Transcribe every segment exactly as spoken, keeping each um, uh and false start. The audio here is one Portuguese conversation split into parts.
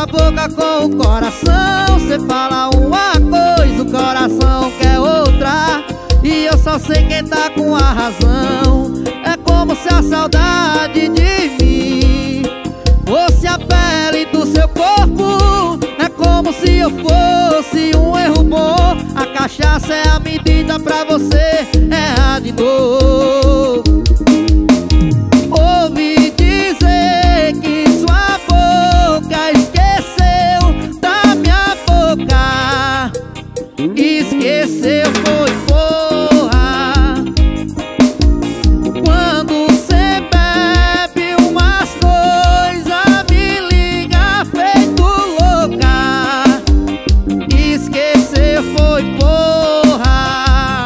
sua boca com o coração. Você fala uma coisa, o coração quer outra, e eu só sei quem tá com a razão. É como se a saudade de mim fosse a pele do seu corpo. É como se eu fosse um erro bom. A cachaça é a medida pra você errar de novo. Ouvi dizer que sua boca esqueceu da minha boca. Esqueceu foi porra. Quando cê bebe umas coisas, me liga feito louca. Esqueceu foi porra.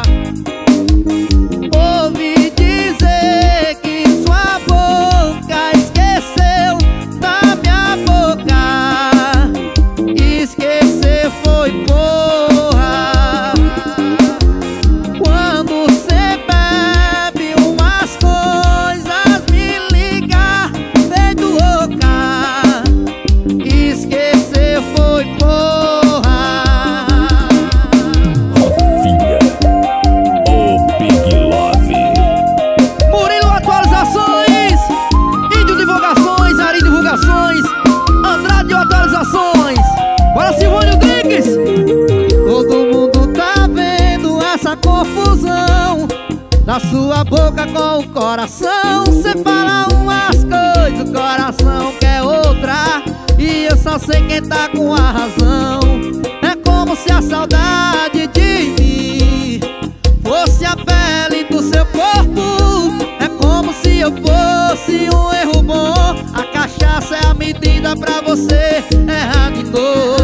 Ouvi dizer que sua boca esqueceu da minha boca. Esqueceu foi porra. Quando cê bebe umas coisas, me liga feito louca. Esqueceu foi porra. Rafinha, o Big Love. Murilo Atualizações, Índio Divulgações, Ari Divulgações, Andrade Atualizações. Bora, Silvânio Drigues. Todo mundo tá vendo essa confusão da sua boca com o coração. Você fala umas coisas, o coração quer outra, e eu só sei quem tá com a razão. É como se a saudade de mim fosse a pele do seu corpo. É como se eu fosse um erro bom. A cachaça é a medida pra você errar de novo.